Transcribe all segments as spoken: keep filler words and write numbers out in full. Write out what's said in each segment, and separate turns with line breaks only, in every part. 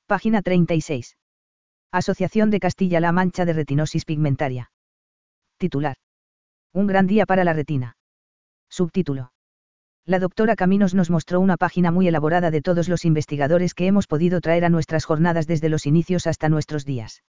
Página treinta y seis. Asociación de Castilla-La Mancha de Retinosis Pigmentaria. Titular. Un gran día para la retina. Subtítulo. La doctora Caminos nos mostró una página muy elaborada de todos los investigadores que hemos podido traer a nuestras jornadas desde los inicios hasta nuestros días.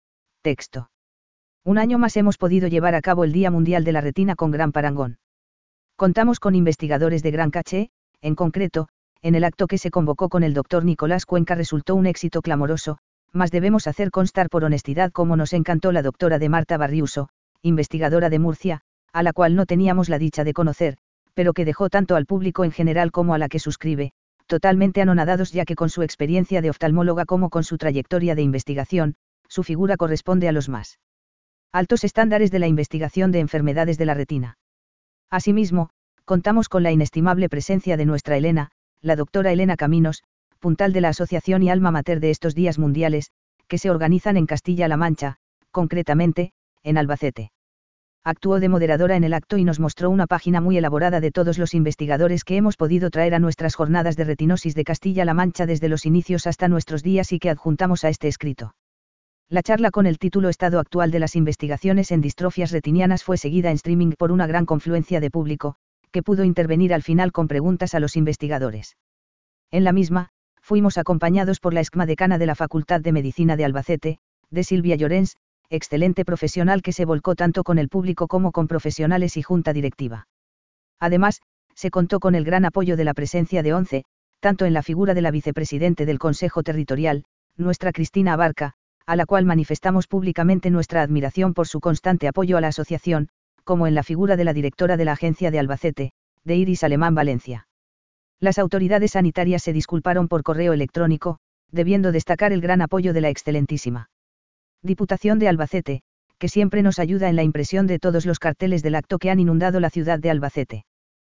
Texto. Un año más hemos podido llevar a cabo el Día Mundial de la Retina con gran parangón. Contamos con investigadores de gran caché, en concreto, en el acto que se convocó con el doctor Nicolás Cuenca resultó un éxito clamoroso, mas debemos hacer constar por honestidad cómo nos encantó la doctora de Marta Barriuso, investigadora de Murcia, a la cual no teníamos la dicha de conocer, pero que dejó tanto al público en general como a la que suscribe, totalmente anonadados ya que con su experiencia de oftalmóloga como con su trayectoria de investigación, su figura corresponde a los más altos estándares de la investigación de enfermedades de la retina. Asimismo, contamos con la inestimable presencia de nuestra Elena, la doctora Elena Caminos, puntal de la asociación y alma mater de estos días mundiales, que se organizan en Castilla-La Mancha, concretamente, en Albacete. Actuó de moderadora en el acto y nos mostró una página muy elaborada de todos los investigadores que hemos podido traer a nuestras jornadas de retinosis de Castilla-La Mancha desde los inicios hasta nuestros días y que adjuntamos a este escrito. La charla con el título Estado actual de las investigaciones en distrofias retinianas fue seguida en streaming por una gran confluencia de público, que pudo intervenir al final con preguntas a los investigadores. En la misma, fuimos acompañados por la excmadecana de la Facultad de Medicina de Albacete, de Silvia Llorens, excelente profesional que se volcó tanto con el público como con profesionales y junta directiva. Además, se contó con el gran apoyo de la presencia de ONCE, tanto en la figura de la vicepresidente del Consejo Territorial, nuestra Cristina Abarca, a la cual manifestamos públicamente nuestra admiración por su constante apoyo a la asociación, como en la figura de la directora de la Agencia de Albacete, de Iris Alemán Valencia. Las autoridades sanitarias se disculparon por correo electrónico, debiendo destacar el gran apoyo de la excelentísima Diputación de Albacete, que siempre nos ayuda en la impresión de todos los carteles del acto que han inundado la ciudad de Albacete.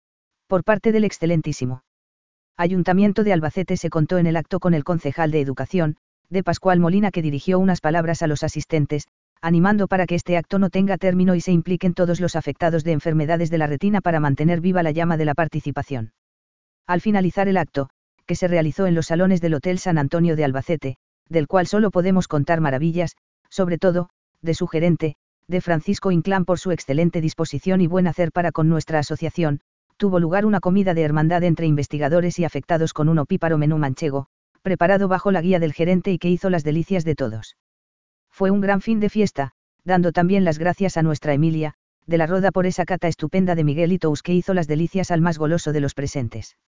Por parte del excelentísimo Ayuntamiento de Albacete se contó en el acto con el concejal de Educación, de Pascual Molina, que dirigió unas palabras a los asistentes, animando para que este acto no tenga término y se impliquen todos los afectados de enfermedades de la retina para mantener viva la llama de la participación. Al finalizar el acto, que se realizó en los salones del Hotel San Antonio de Albacete, del cual solo podemos contar maravillas, sobre todo, de su gerente, de Francisco Inclán por su excelente disposición y buen hacer para con nuestra asociación, tuvo lugar una comida de hermandad entre investigadores y afectados con un opíparo menú manchego, preparado bajo la guía del gerente y que hizo las delicias de todos. Fue un gran fin de fiesta, dando también las gracias a nuestra Emilia, de la Roda por esa cata estupenda de Miguel y Tous que hizo las delicias al más goloso de los presentes.